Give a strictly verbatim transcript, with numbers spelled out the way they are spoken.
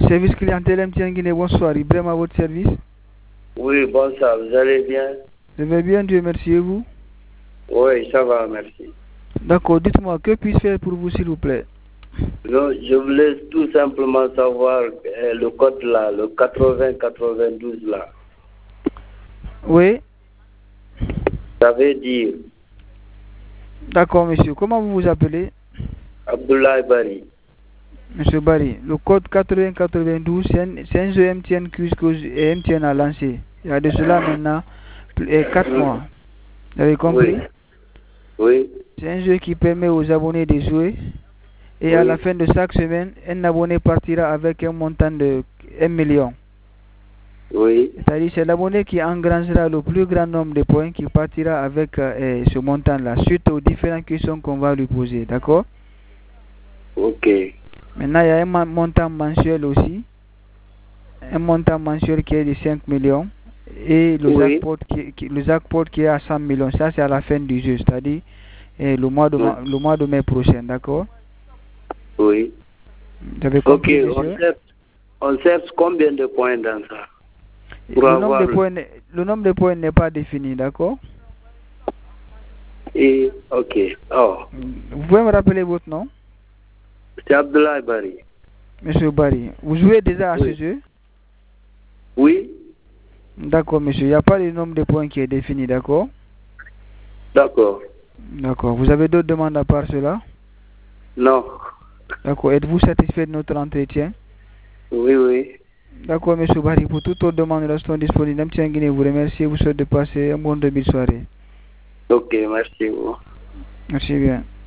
service clientèle M T N Guinée, bonsoir. Ibrahim à votre service. Oui, bonsoir, vous allez bien? Je vais bien, Dieu merci, et vous? Oui, ça va, merci. D'accord, dites-moi, que puis-je faire pour vous, s'il vous plaît? Non, je voulais tout simplement savoir euh, le code là, le quatre-vingts quatre-vingt-douze là. Oui. Ça veut dire? D'accord, monsieur. Comment vous vous appelez? Abdoulaye Bari. Monsieur Bari, le code quatre-vingts quatre-vingt-douze, c'est un, c'est un jeu M T N que M T N a lancé. Il y a de cela maintenant quatre mois. Vous avez compris? Oui. Oui. C'est un jeu qui permet aux abonnés de jouer. Et oui. À la fin de chaque semaine, un abonné partira avec un montant de un million. Oui. C'est-à-dire c'est l'abonné qui engrangera le plus grand nombre de points qui partira avec euh, ce montant-là, suite aux différentes questions qu'on va lui poser. D'accord? Ok. Maintenant, il y a un montant mensuel aussi. Un montant mensuel qui est de cinq millions. Et le, oui. jackpot, qui, qui, le jackpot qui est à cent millions. Ça, c'est à la fin du jeu. C'est-à-dire eh, le, mois de oui. le mois de mai prochain. D'accord? Oui. Vous avez compris, ok, on cherche, on cherche combien de points dans ça? Le nombre, de points, le nombre de points n'est pas défini, d'accord? Et, ok. Oh. Vous pouvez me rappeler votre nom? C'est Abdoulaye Bari. Monsieur Bari, vous jouez déjà à oui. ce jeu? Oui. D'accord, monsieur. Il n'y a pas le nombre de points qui est défini, d'accord? D'accord. D'accord. Vous avez d'autres demandes à part cela? Non. D'accord. Êtes-vous satisfait de notre entretien? Oui, oui. D'accord, monsieur Bari. Pour toutes autres demandes, nous restons disponibles. M T N Guinée vous remercie et vous souhaite de passer un bon début de soirée. Ok, merci. Merci bien.